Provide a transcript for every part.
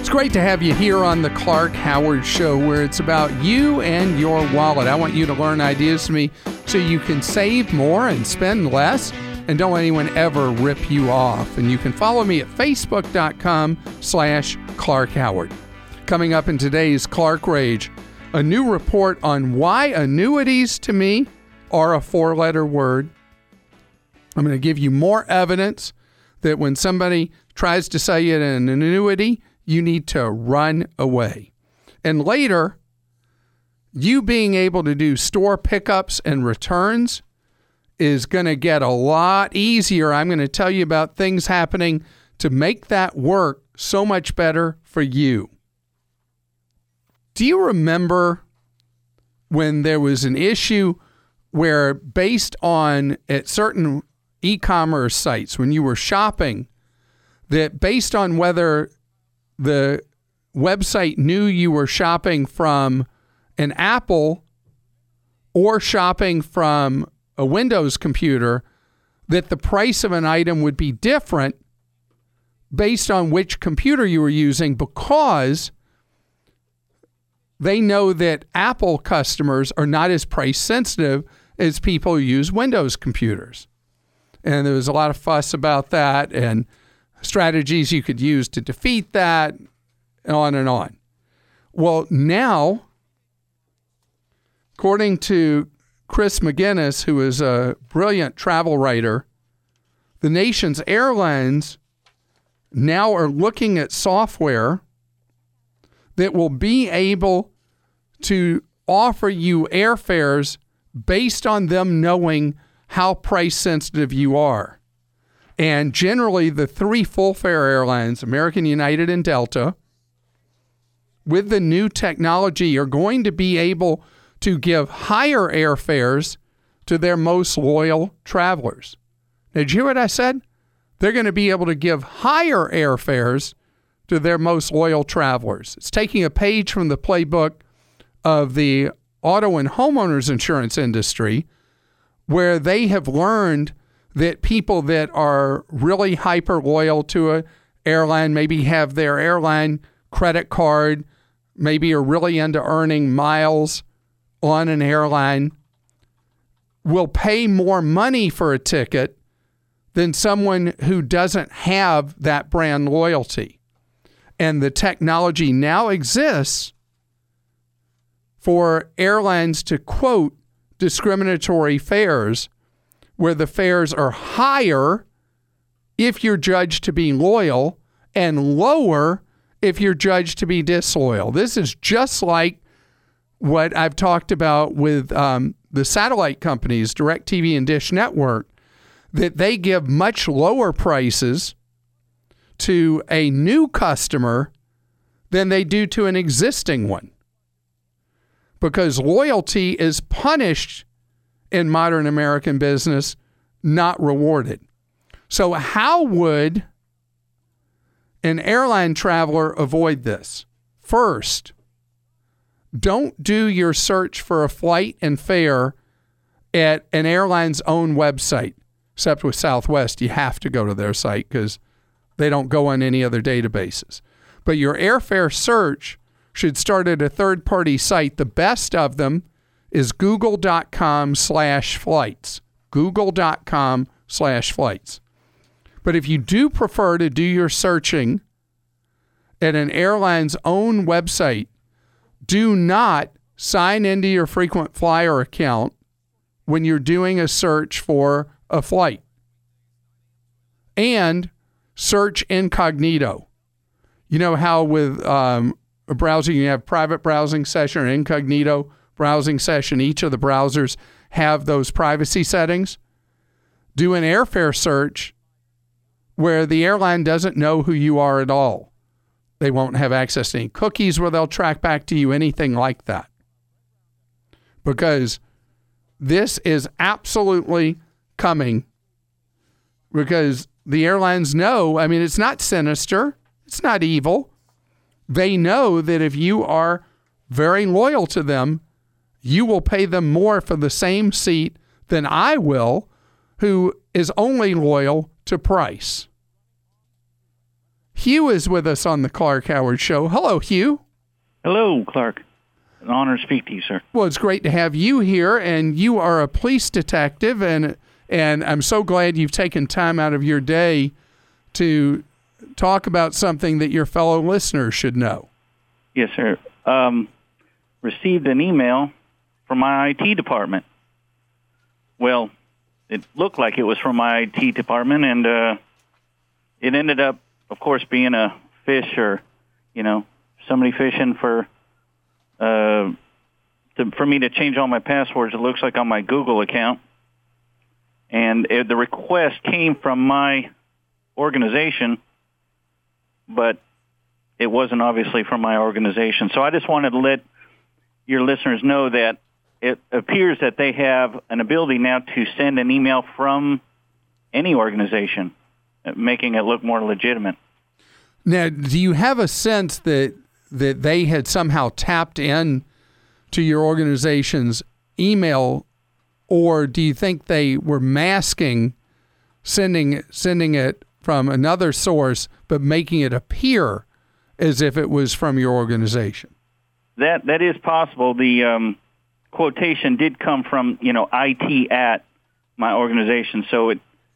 It's great to have you here on the Clark Howard Show, where it's about you and your wallet. I want you to learn ideas from me so you can save more and spend less, and don't let anyone ever rip you off. And you can follow me at facebook.com/Clark Howard. Coming up in today's Clark Rage, a new report on why annuities to me are a four-letter word. I'm going to give you more evidence that when somebody tries to sell you an annuity, you need to run away. And later, you being able to do store pickups and returns is going to get a lot easier. I'm going to tell you about things happening to make that work so much better for you. Do you remember when there was an issue where, based on at certain e-commerce sites, when you were shopping, that based on whether the website knew you were shopping from an Apple or shopping from a Windows computer, that the price of an item would be different based on which computer you were using, because they know that Apple customers are not as price sensitive as people who use Windows computers. And there was a lot of fuss about that and strategies you could use to defeat that, and on and on. Well, now, according to Chris McGinnis, who is a brilliant travel writer, the nation's airlines now are looking at software that will be able to offer you airfares based on them knowing how price sensitive you are. And generally, the three full-fare airlines, American, United, and Delta, with the new technology, are going to be able to give higher airfares to their most loyal travelers. Now, did you hear what I said? They're going to be able to give higher airfares to their most loyal travelers. It's taking a page from the playbook of the auto and homeowners insurance industry, where they have learned that people that are really hyper loyal to an airline, maybe have their airline credit card, maybe are really into earning miles on an airline, will pay more money for a ticket than someone who doesn't have that brand loyalty. And the technology now exists for airlines to quote discriminatory fares, where the fares are higher if you're judged to be loyal and lower if you're judged to be disloyal. This is just like what I've talked about with the satellite companies, DirecTV and Dish Network, that they give much lower prices to a new customer than they do to an existing one, because loyalty is punished in modern American business, not rewarded. So how would an airline traveler avoid this? First, don't do your search for a flight and fare at an airline's own website. Except with Southwest, you have to go to their site because they don't go on any other databases. But your airfare search should start at a third-party site. The best of them is google.com/flights. google.com/flights. But if you do prefer to do your searching at an airline's own website, do not sign into your frequent flyer account when you're doing a search for a flight. And search incognito. You know how with browsing, you have private browsing session or incognito browsing session. Each of the browsers have those privacy settings. Do an airfare search where the airline doesn't know who you are at all. They won't have access to any cookies where they'll track back to you, anything like that. Because this is absolutely coming, because the airlines know, I mean, it's not sinister. It's not evil. They know that if you are very loyal to them, you will pay them more for the same seat than I will, who is only loyal to price. Hugh is with us on the Clark Howard Show. Hello, Hugh. Hello, Clark. An honor to speak to you, sir. Well, it's great to have you here, and you are a police detective, and I'm so glad you've taken time out of your day to talk about something that your fellow listeners should know. Yes, sir. Received an email from my IT department. Well, it looked like it was from my IT department, and it ended up, of course, being a fish or, somebody fishing for me to change all my passwords. It looks like on my Google account. And the request came from my organization, but it wasn't obviously from my organization. So I just wanted to let your listeners know that it appears that they have an ability now to send an email from any organization, making it look more legitimate. Now, do you have a sense that they had somehow tapped in to your organization's email, or do you think they were masking sending it from another source but making it appear as if it was from your organization? That is possible. The quotation did come from IT at my organization, so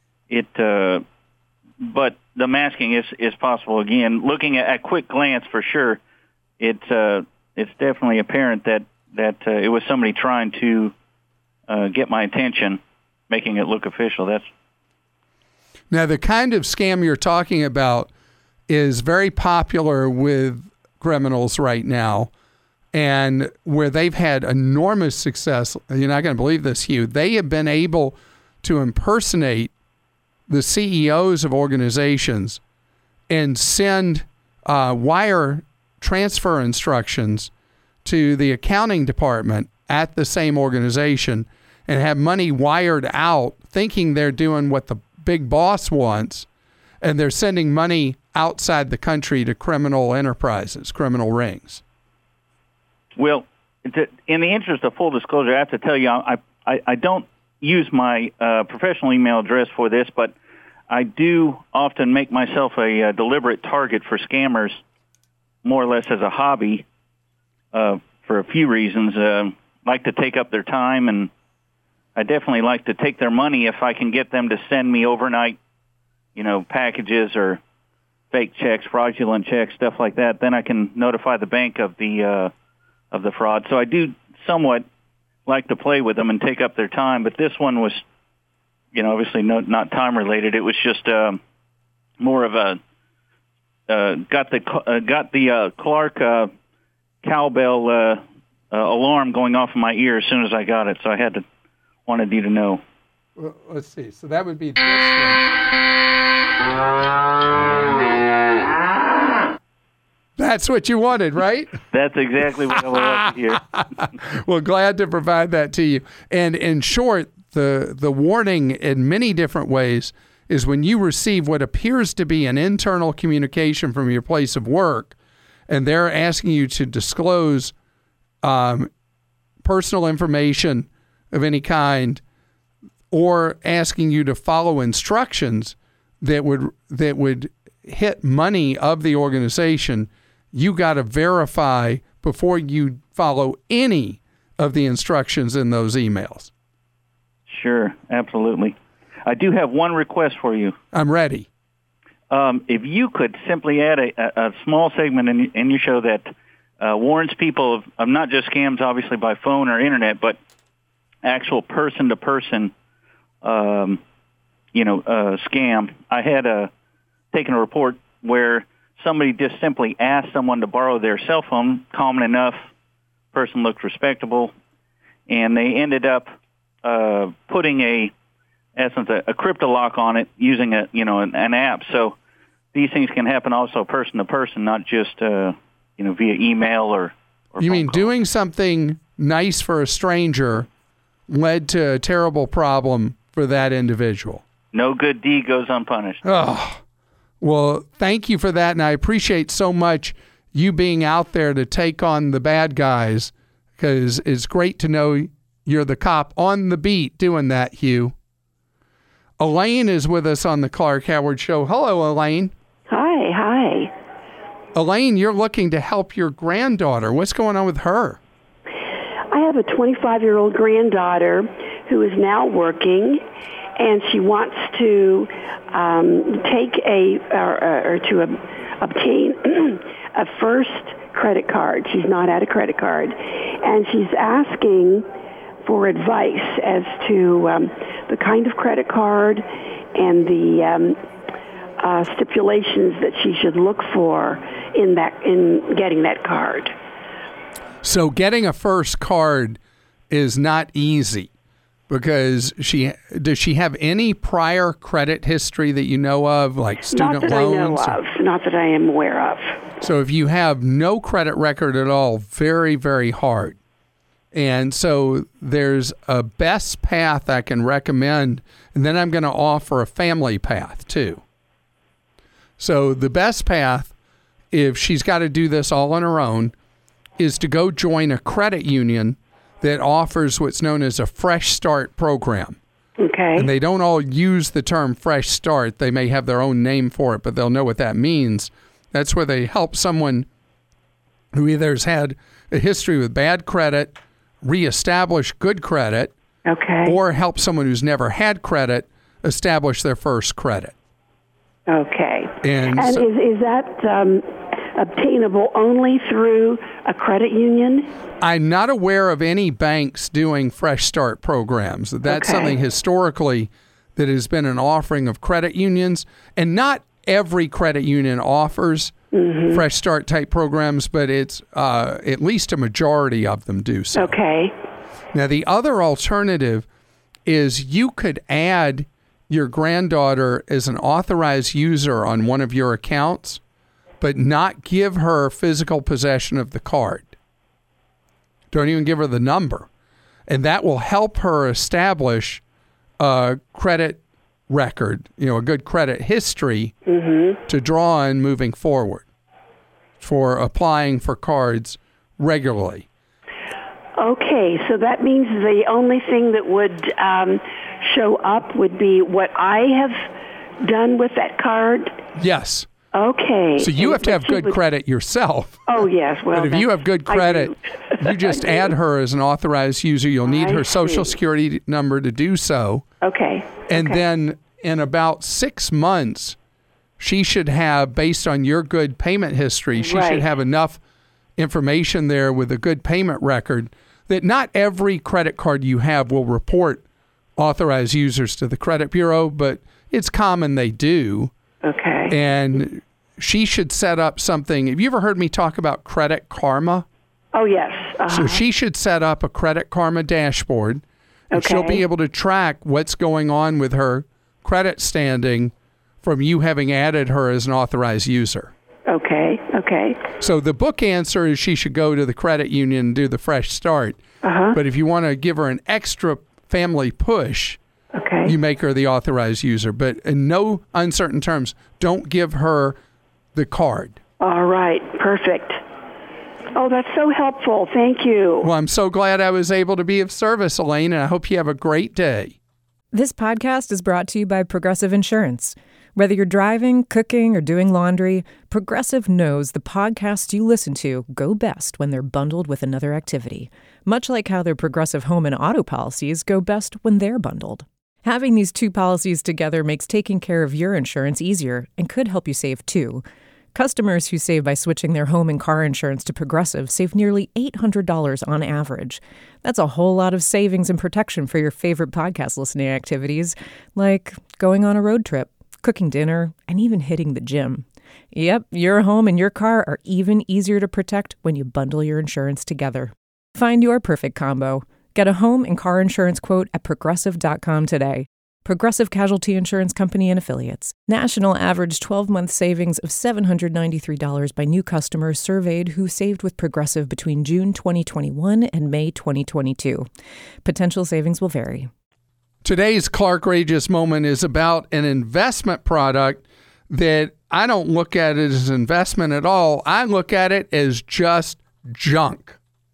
but the masking is possible. Again, looking at quick glance, for sure, it's definitely apparent that it was somebody trying to get my attention, making it look official. Now, the kind of scam you're talking about is very popular with criminals right now, and where they've had enormous success. You're not going to believe this, Hugh. They have been able to impersonate the CEOs of organizations and send wire transfer instructions to the accounting department at the same organization and have money wired out thinking they're doing what the big boss wants, and they're sending money outside the country to criminal enterprises, criminal rings. Well, in the interest of full disclosure, I have to tell you, I don't use my professional email address for this, but I do often make myself a deliberate target for scammers, more or less as a hobby, for a few reasons. Like to take up their time, and I definitely like to take their money if I can get them to send me overnight, packages or fake checks, fraudulent checks, stuff like that. Then I can notify the bank of the fraud. So I do somewhat like to play with them and take up their time. But this one was, obviously not time related. It was just more of a got the Clark cowbell alarm going off in my ear as soon as I got it. So I wanted you to know. Well, let's see. So that would be this one. That's what you wanted, right? That's exactly what I wanted to hear. Well, glad to provide that to you. And in short, the warning in many different ways is when you receive what appears to be an internal communication from your place of work, and they're asking you to disclose personal information of any kind, or asking you to follow instructions that would hit money of the organization, you got to verify before you follow any of the instructions in those emails. Sure, absolutely. I do have one request for you. I'm ready. If you could simply add a small segment in your show that warns people of not just scams, obviously, by phone or internet, but actual person-to-person, scam. I had taken a report where somebody just simply asked someone to borrow their cell phone, common enough, person looked respectable, and they ended up putting a crypto lock on it using an app. So these things can happen also person to person, not just via email or you mean call. Doing something nice for a stranger led to a terrible problem for that individual. No good deed goes unpunished. Oh, well, thank you for that, and I appreciate so much you being out there to take on the bad guys, because it's great to know you're the cop on the beat doing that, Hugh. Elaine is with us on the Clark Howard Show. Hello, Elaine. Hi. Okay, hi. Elaine, you're looking to help your granddaughter. What's going on with her? I have a 25-year-old granddaughter who is now working, and she wants to obtain a first credit card. She's not had a credit card, and she's asking for advice as to the kind of credit card and the stipulations that she should look for in getting that card. So getting a first card is not easy because does she have any prior credit history that you know of, like student loans? Not that I am aware of. So if you have no credit record at all, very, very hard. And so there's a best path I can recommend, and then I'm going to offer a family path too. So the best path, if she's got to do this all on her own, is to go join a credit union that offers what's known as a Fresh Start program. Okay. And they don't all use the term Fresh Start. They may have their own name for it, but they'll know what that means. That's where they help someone who either has had a history with bad credit, reestablish good credit, okay, or help someone who's never had credit establish their first credit. Okay. And so, is that obtainable only through a credit union? I'm not aware of any banks doing Fresh Start programs. That's something historically that has been an offering of credit unions, and not every credit union offers Fresh Start type programs, but it's at least a majority of them do so. Okay. Now, the other alternative is you could add your granddaughter as an authorized user on one of your accounts, but not give her physical possession of the card. Don't even give her the number. And that will help her establish a credit record, a good credit history to draw on moving forward for applying for cards regularly. Okay, so that means the only thing that would show up would be what I have done with that card? Yes. Okay. So you have to have good credit yourself. Oh, yes. Well, but if you have good credit, you just add her as an authorized user. You'll need her Social Security number to do so. Okay. And then in about 6 months, she should have, based on your good payment history, she should have enough information there with a good payment record that not every credit card you have will report authorized users to the credit bureau, but it's common they do. Okay. And she should set up something. Have you ever heard me talk about Credit Karma? Oh, yes. So she should set up a Credit Karma dashboard, and she'll be able to track what's going on with her credit standing from you having added her as an authorized user. Okay. So the book answer is she should go to the credit union and do the Fresh Start. But if you want to give her an extra family push, you make her the authorized user. But in no uncertain terms, don't give her the card. All right. Perfect. Oh, that's so helpful. Thank you. Well, I'm so glad I was able to be of service, Elaine, and I hope you have a great day. This podcast is brought to you by Progressive Insurance. Whether you're driving, cooking, or doing laundry, Progressive knows the podcasts you listen to go best when they're bundled with another activity, much like how their Progressive home and auto policies go best when they're bundled. Having these two policies together makes taking care of your insurance easier and could help you save too. Customers who save by switching their home and car insurance to Progressive save nearly $800 on average. That's a whole lot of savings and protection for your favorite podcast listening activities, like going on a road trip, cooking dinner, and even hitting the gym. Yep, your home and your car are even easier to protect when you bundle your insurance together. Find your perfect combo. Get a home and car insurance quote at Progressive.com today. Progressive Casualty Insurance Company and Affiliates. National average 12-month savings of $793 by new customers surveyed who saved with Progressive between June 2021 and May 2022. Potential savings will vary. Today's Clark Rageous Moment is about an investment product that I don't look at it as an investment at all. I look at it as just junk.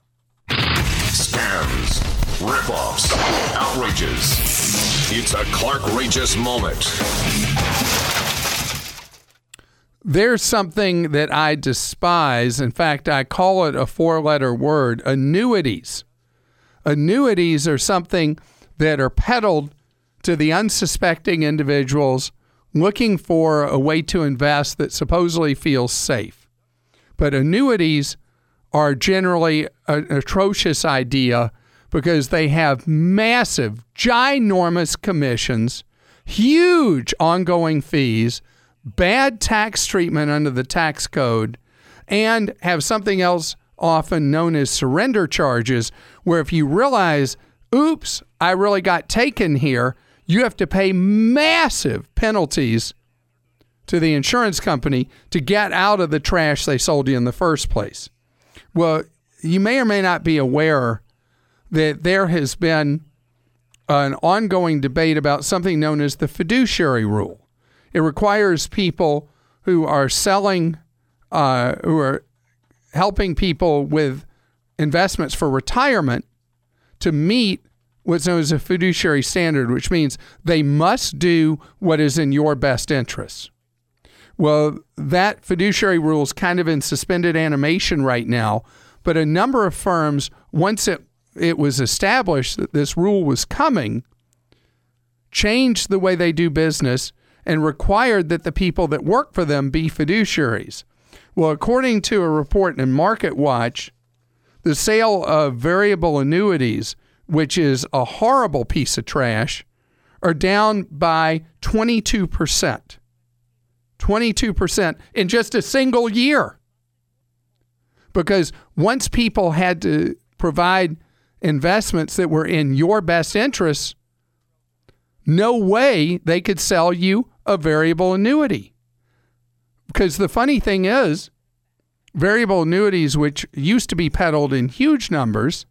Scams, ripoffs, outrages. It's a Clark Rageous Moment. There's something that I despise. In fact, I call it a 4-letter word, annuities. Annuities are something that are peddled to the unsuspecting individuals looking for a way to invest that supposedly feels safe. But annuities are generally an atrocious idea because they have massive, ginormous commissions, huge ongoing fees, bad tax treatment under the tax code, and have something else often known as surrender charges, where if you realize, oops, I really got taken here, you have to pay massive penalties to the insurance company to get out of the trash they sold you in the first place. Well, you may or may not be aware that there has been an ongoing debate about something known as the fiduciary rule. It requires people who are selling, who are helping people with investments for retirement to meet what's known as a fiduciary standard, which means they must do what is in your best interest. Well, that fiduciary rule is kind of in suspended animation right now, but a number of firms, once it was established that this rule was coming, changed the way they do business and required that the people that work for them be fiduciaries. Well, according to a report in MarketWatch, the sale of variable annuities, which is a horrible piece of trash, are down by 22%. 22% in just a single year. Because once people had to provide investments that were in your best interests, no way they could sell you a variable annuity. Because the funny thing is, variable annuities, which used to be peddled in huge numbers,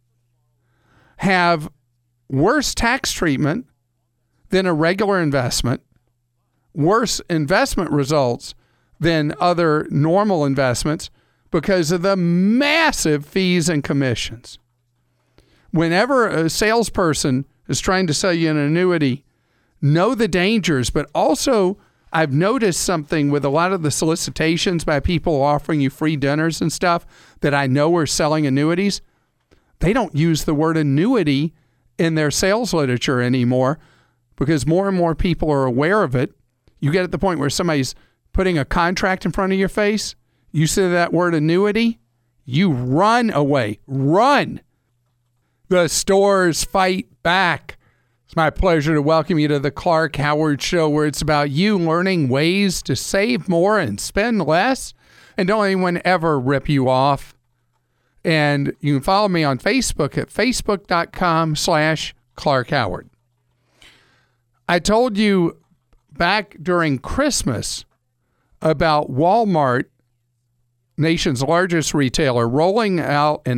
have worse tax treatment than a regular investment, worse investment results than other normal investments because of the massive fees and commissions. Whenever a salesperson is trying to sell you an annuity, know the dangers, but also I've noticed something with a lot of the solicitations by people offering you free dinners and stuff that I know are selling annuities. They don't use the word annuity in their sales literature anymore because more and more people are aware of it. You get at the point where somebody's putting a contract in front of your face, you say that word annuity, you run away. Run! The stores fight back. It's my pleasure to welcome you to the Clark Howard Show, where it's about you learning ways to save more and spend less, and don't anyone ever rip you off. And you can follow me on Facebook at facebook.com/Clark Howard. I told you back during Christmas about Walmart, nation's largest retailer, rolling out a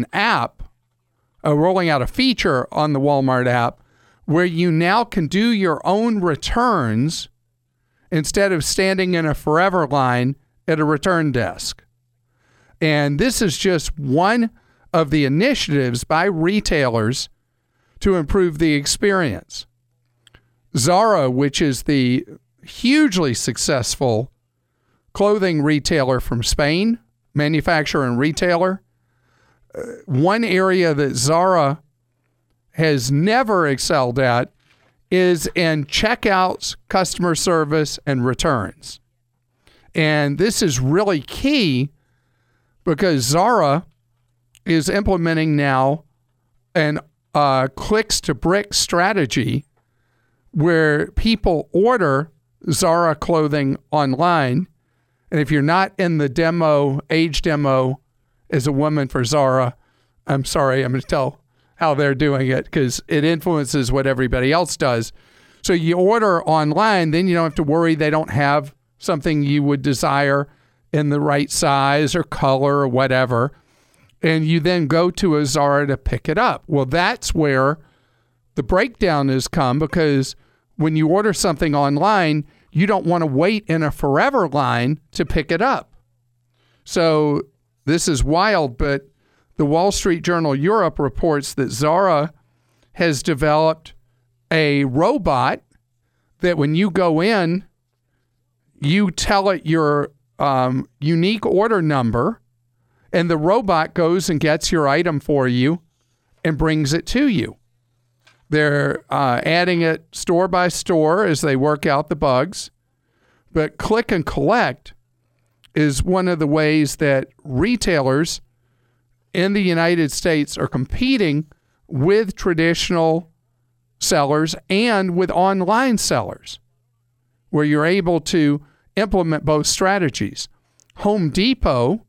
feature on the Walmart app where you now can do your own returns instead of standing in a forever line at a return desk. And this is just one of the initiatives by retailers to improve the experience. Zara, which is the hugely successful clothing retailer from Spain, manufacturer and retailer, one area that Zara has never excelled at is in checkouts, customer service, and returns. And this is really key because Zara is implementing now an clicks to bricks strategy where people order Zara clothing online. And if you're not in the age demo as a woman for Zara, I'm sorry, I'm going to tell how they're doing it because it influences what everybody else does. So you order online, then you don't have to worry they don't have something you would desire in the right size or color or whatever. And you then go to a Zara to pick it up. Well, that's where the breakdown has come, because when you order something online, you don't want to wait in a forever line to pick it up. So this is wild, but the Wall Street Journal Europe reports that Zara has developed a robot that when you go in, you tell it your unique order number, and the robot goes and gets your item for you and brings it to you. They're adding it store by store as they work out the bugs. But click and collect is one of the ways that retailers in the United States are competing with traditional sellers and with online sellers, where you're able to implement both strategies. Home Depot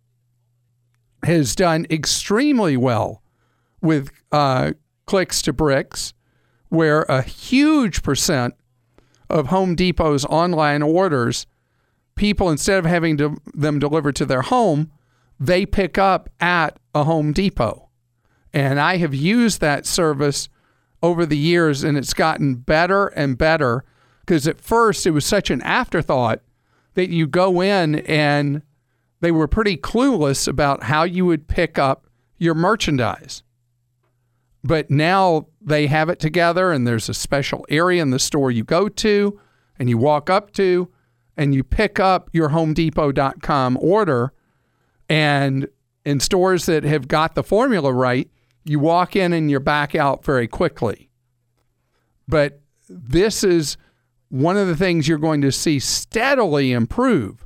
has done extremely well with clicks to bricks, where a huge percent of Home Depot's online orders, people, instead of having them delivered to their home, they pick up at a Home Depot. And I have used that service over the years, and it's gotten better and better, because at first it was such an afterthought that you go in and they were pretty clueless about how you would pick up your merchandise. But now they have it together, and there's a special area in the store you go to and you walk up to and you pick up your HomeDepot.com order. And in stores that have got the formula right, you walk in and you're back out very quickly. But this is one of the things you're going to see steadily improve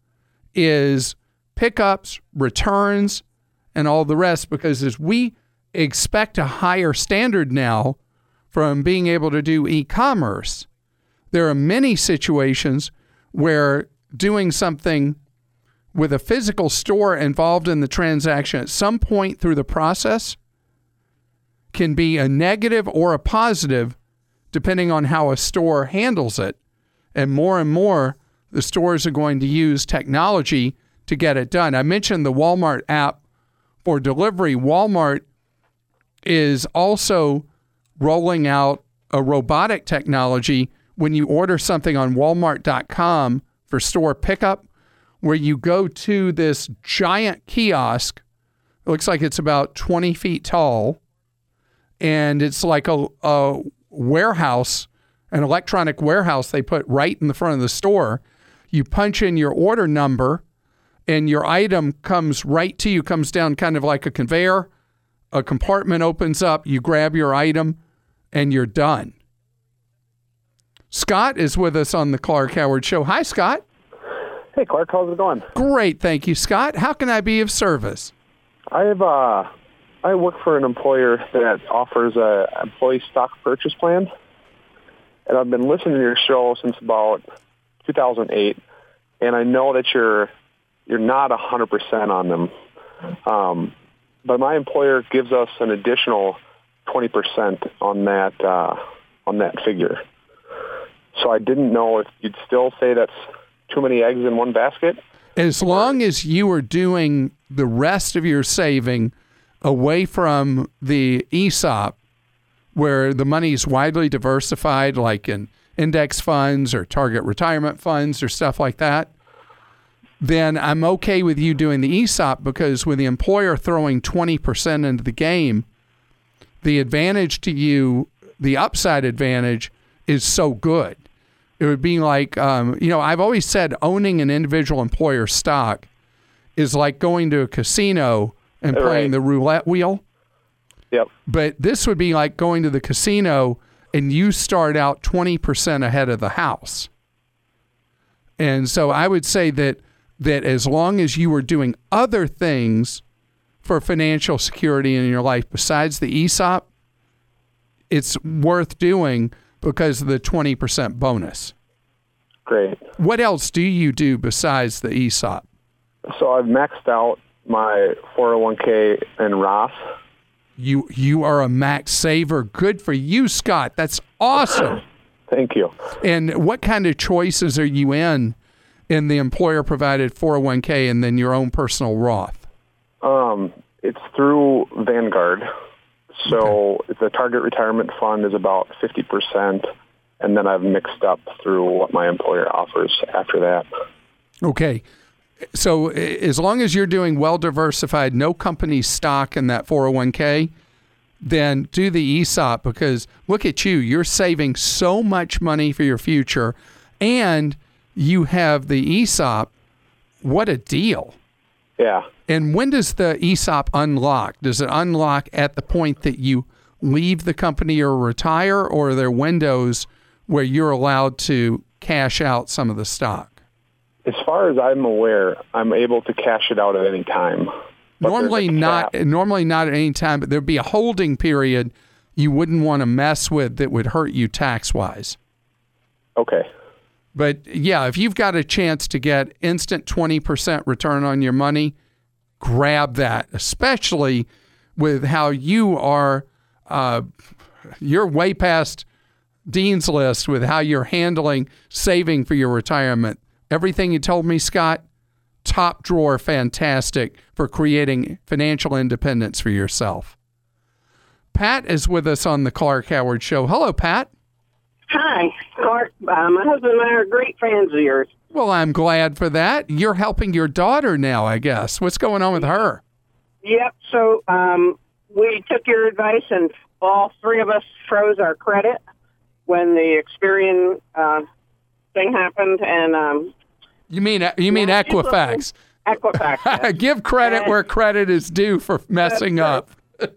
is pickups, returns, and all the rest, because as we expect a higher standard now from being able to do e-commerce, there are many situations where doing something with a physical store involved in the transaction at some point through the process can be a negative or a positive depending on how a store handles it. And more, the stores are going to use technology to get it done. I mentioned the Walmart app for delivery. Walmart is also rolling out a robotic technology when you order something on Walmart.com for store pickup, where you go to this giant kiosk. It looks like it's about 20 feet tall, and it's like a warehouse, an electronic warehouse they put right in the front of the store. You punch in your order number, and your item comes right to you, comes down kind of like a conveyor. A compartment opens up, you grab your item, and you're done. Scott is with us on the Clark Howard Show. Hi, Scott. Hey, Clark. How's it going? Great, thank you, Scott. How can I be of service? I work for an employer that offers a employee stock purchase plan, and I've been listening to your show since about 2008, and I know that you're not 100% on them, but my employer gives us an additional 20% on that figure. So I didn't know if you'd still say that's too many eggs in one basket. As long as you are doing the rest of your saving away from the ESOP, where the money is widely diversified, like in index funds or target retirement funds or stuff like that, then I'm okay with you doing the ESOP, because with the employer throwing 20% into the game, the advantage to you, the upside advantage, is so good. It would be like, I've always said owning an individual employer stock is like going to a casino and playing the roulette wheel. Yep. But this would be like going to the casino and you start out 20% ahead of the house. And so I would say that as long as you were doing other things for financial security in your life besides the ESOP, it's worth doing because of the 20% bonus. Great. What else do you do besides the ESOP? So I've maxed out my 401k and Roth. You are a max saver. Good for you, Scott. That's awesome. Thank you. And what kind of choices are you in the employer-provided 401k and then your own personal Roth? It's through Vanguard. So the target retirement fund is about 50%, and then I've mixed up through what my employer offers after that. Okay. So as long as you're doing well-diversified, no company stock in that 401k, then do the ESOP, because look at you. You're saving so much money for your future, and you have the ESOP what a deal. Yeah. And when does the ESOP unlock? Does it unlock at the point that you leave the company or retire, or are there windows where you're allowed to cash out some of the stock? As far as I'm aware, I'm able to cash it out at any time. But Normally not at any time, but there'd be a holding period you wouldn't want to mess with that would hurt you tax-wise. Okay. But yeah, if you've got a chance to get instant 20% return on your money, grab that, especially with how you are, you're way past Dean's List with how you're handling saving for your retirement. Everything you told me, Scott, top drawer fantastic for creating financial independence for yourself. Pat is with us on the Clark Howard Show. Hello, Pat. Hi, Clark. My husband and I are great fans of yours. Well, I'm glad for that. You're helping your daughter now, I guess. What's going on with her? Yep. So we took your advice, and all three of us froze our credit when the Experian thing happened. And you mean Equifax? Equifax. Yes. Give credit where credit is due for messing up.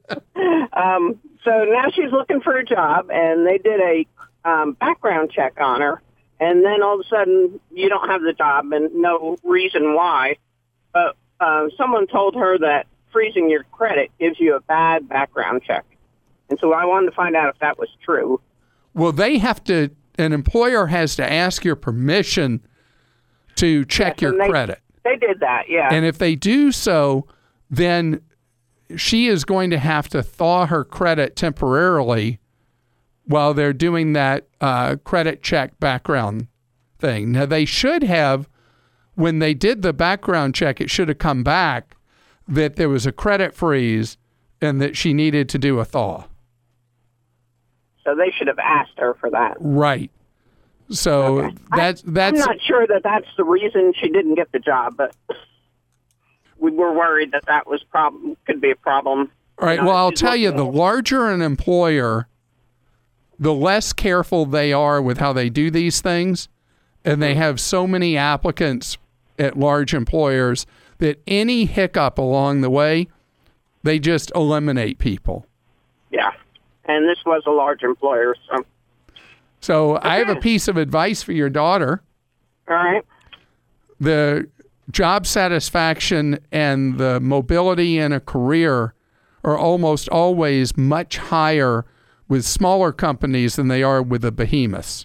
So now she's looking for a job, and they did a background check on her, and then all of a sudden you don't have the job and no reason why. But someone told her that freezing your credit gives you a bad background check. And so I wanted to find out if that was true. Well, an employer has to ask your permission to check your credit. They did that, yeah. And if they do so, then she is going to have to thaw her credit temporarily while they're doing that credit check background thing. Now, they should have, when they did the background check, it should have come back that there was a credit freeze and that she needed to do a thaw. So they should have asked her for that. Right. So okay. that's I'm not sure that that's the reason she didn't get the job, but we were worried that was could be a problem. All right. Well, I'll tell you, the larger an employer, the less careful they are with how they do these things, and they have so many applicants at large employers that any hiccup along the way, they just eliminate people. Yeah. And this was a large employer, So okay. I have a piece of advice for your daughter. All right. The job satisfaction and the mobility in a career are almost always much higher with smaller companies than they are with the behemoths.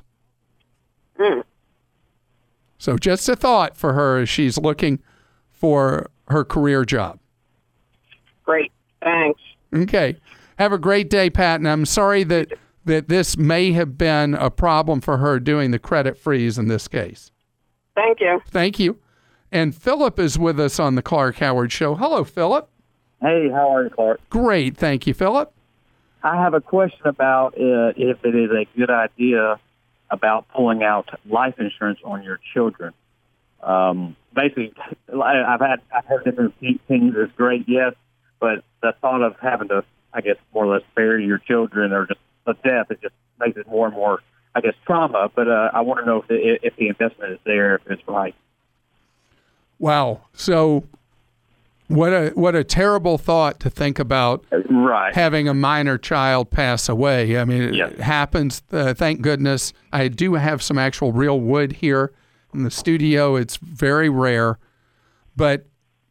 So just a thought for her as she's looking for her career job. Great. Thanks. Okay. Have a great day, Pat. And I'm sorry that this may have been a problem for her doing the credit freeze in this case. Thank you. Thank you. And Philip is with us on the Clark Howard Show. Hello, Philip. Hey, how are you, Clark? Great. Thank you, Philip. I have a question about if it is a good idea about pulling out life insurance on your children. Basically, I've heard different opinions. It's great, yes, but the thought of having to, I guess, more or less bury your children or just a death, it just makes it more and more, I guess, trauma. But I want to know if the investment is there, if it's right. Wow. So what a terrible thought to think about, right, having a minor child pass away. I mean, it happens, thank goodness. I do have some actual real wood here in the studio. It's very rare. But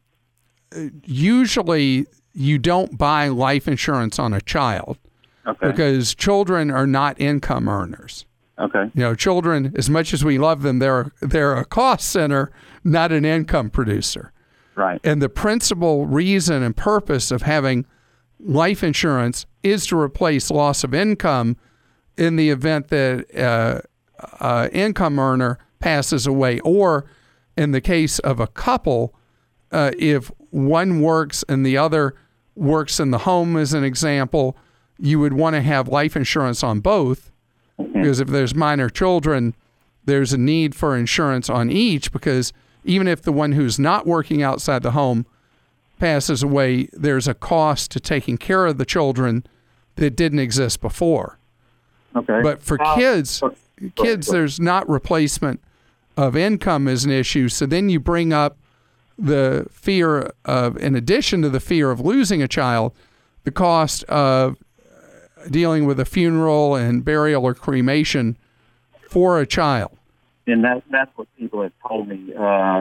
usually you don't buy life insurance on a child because children are not income earners. Okay. You know, children, as much as we love them, they're a cost center, not an income producer. Right. And the principal reason and purpose of having life insurance is to replace loss of income in the event that income earner passes away, or in the case of a couple, if one works and the other works in the home, as an example, you would want to have life insurance on both, because if there's minor children, there's a need for insurance on each, because even if the one who's not working outside the home passes away, there's a cost to taking care of the children that didn't exist before. Okay. But for kids, there's not replacement of income as an issue. So then you bring up the fear of, in addition to the fear of losing a child, the cost of dealing with a funeral and burial or cremation for a child. And that's what people have told me.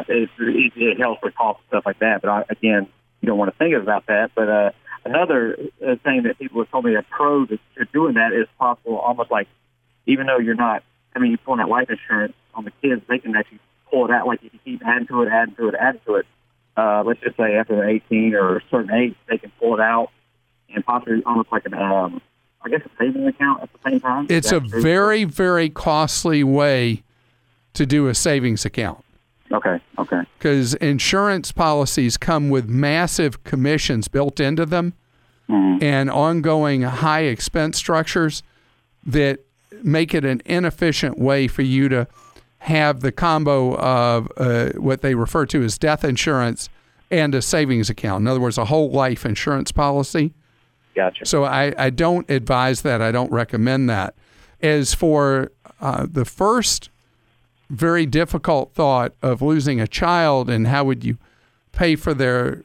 It helps with cost and stuff like that. But again, you don't want to think about that. But another thing that people have told me, a pro to doing that is possible, almost like, even though you're pulling out life insurance on the kids, they can actually pull it out. Like if you keep adding to it, let's just say after they're 18 or a certain age, they can pull it out and possibly almost like a savings account at the same time. It's a very, very costly way to do a savings account. Okay. Because insurance policies come with massive commissions built into them and ongoing high expense structures that make it an inefficient way for you to have the combo of what they refer to as death insurance and a savings account. In other words, a whole life insurance policy. Gotcha. So I don't advise that. I don't recommend that. As for the first very difficult thought of losing a child and how would you pay for their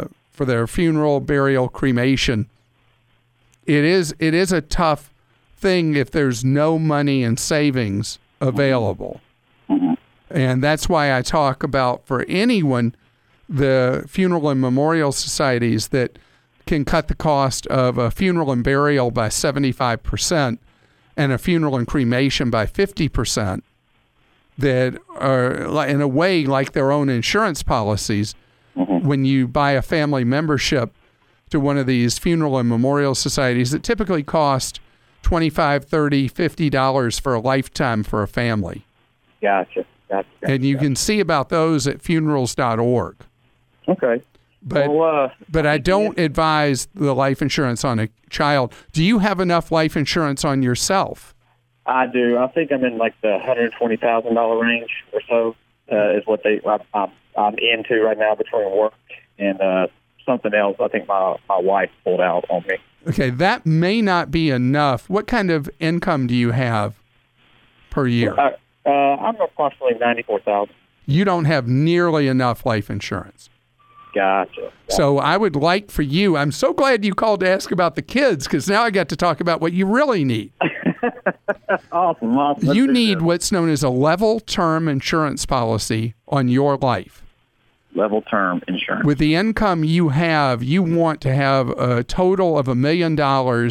funeral, burial, cremation, it is a tough thing if there's no money in savings available. And that's why I talk about, for anyone, the funeral and memorial societies that can cut the cost of a funeral and burial by 75% and a funeral and cremation by 50%, that are in a way like their own insurance policies. When you buy a family membership to one of these funeral and memorial societies that typically cost $25, $30, $50 for a lifetime for a family. Gotcha. And you can see about those at funerals.org. Okay. But I don't advise the life insurance on a child. Do you have enough life insurance on yourself? I do. I think I'm in like the $120,000 range or so is what I'm into right now between work and something else. I think my wife pulled out on me. Okay, that may not be enough. What kind of income do you have per year? I'm approximately $94,000. You don't have nearly enough life insurance. Gotcha. So I would like for you, I'm so glad you called to ask about the kids, because now I got to talk about what you really need. Awesome. You need what's known as a level term insurance policy on your life. Level term insurance. With the income you have, you want to have a total of $1 million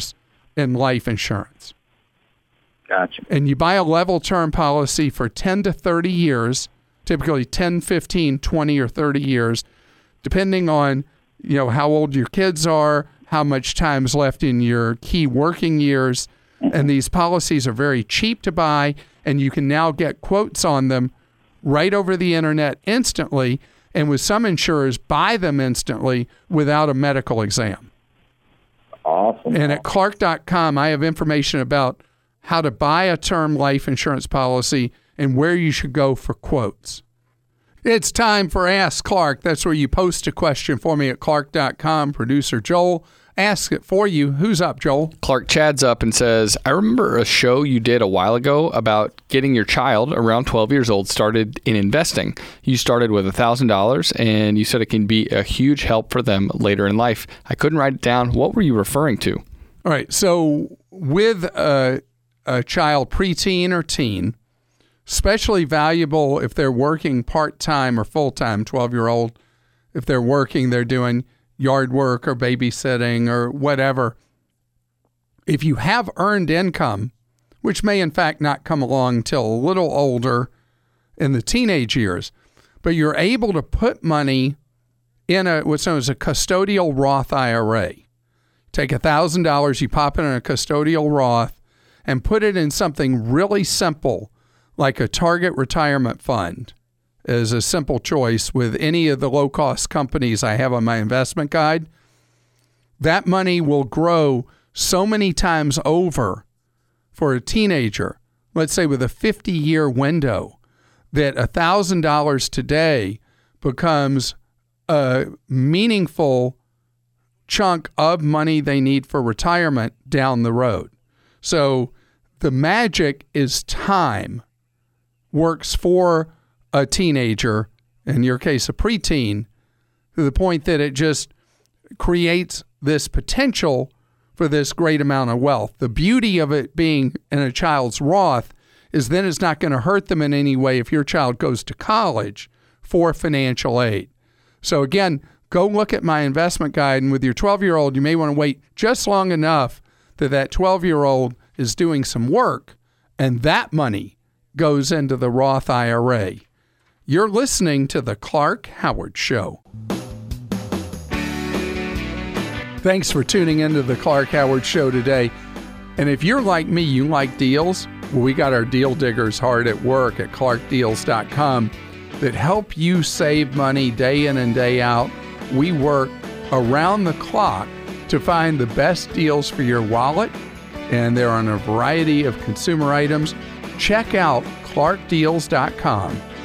in life insurance. Gotcha. And you buy a level term policy for 10 to 30 years, typically 10, 15, 20, or 30 years, depending on, how old your kids are, how much time's left in your key working years. And these policies are very cheap to buy, and you can now get quotes on them right over the internet instantly. And with some insurers, buy them instantly without a medical exam. Awesome. And at Clark.com, I have information about how to buy a term life insurance policy and where you should go for quotes. It's time for Ask Clark. That's where you post a question for me at Clark.com. Producer Joel asks it for you. Who's up, Joel? Clark Chad's up and says, I remember a show you did a while ago about getting your child around 12 years old started in investing. You started with $1,000 and you said it can be a huge help for them later in life. I couldn't write it down. What were you referring to? All right. So with a child, preteen or teen, especially valuable if they're working part-time or full-time, 12-year-old. If they're working, they're doing yard work or babysitting or whatever. If you have earned income, which may in fact not come along till a little older in the teenage years, but you're able to put money in what's known as a custodial Roth IRA. Take $1,000, you pop it in a custodial Roth and put it in something really simple, like a target retirement fund is a simple choice with any of the low-cost companies I have on my investment guide. That money will grow so many times over for a teenager, let's say with a 50-year window, that $1,000 today becomes a meaningful chunk of money they need for retirement down the road. So the magic is time. Works for a teenager in your case, a preteen, to the point that it just creates this potential for this great amount of wealth. The beauty of it being in a child's Roth is then it's not going to hurt them in any way if your child goes to college for financial aid. So again, go look at my investment guide, and with your 12-year-old, you may want to wait just long enough that 12-year-old is doing some work, and that money goes into the Roth IRA. You're listening to The Clark Howard Show. Thanks for tuning into The Clark Howard Show today. And if you're like me, you like deals, well, we got our deal diggers hard at work at clarkdeals.com that help you save money day in and day out. We work around the clock to find the best deals for your wallet, and they're on a variety of consumer items. Check out clarkdeals.com.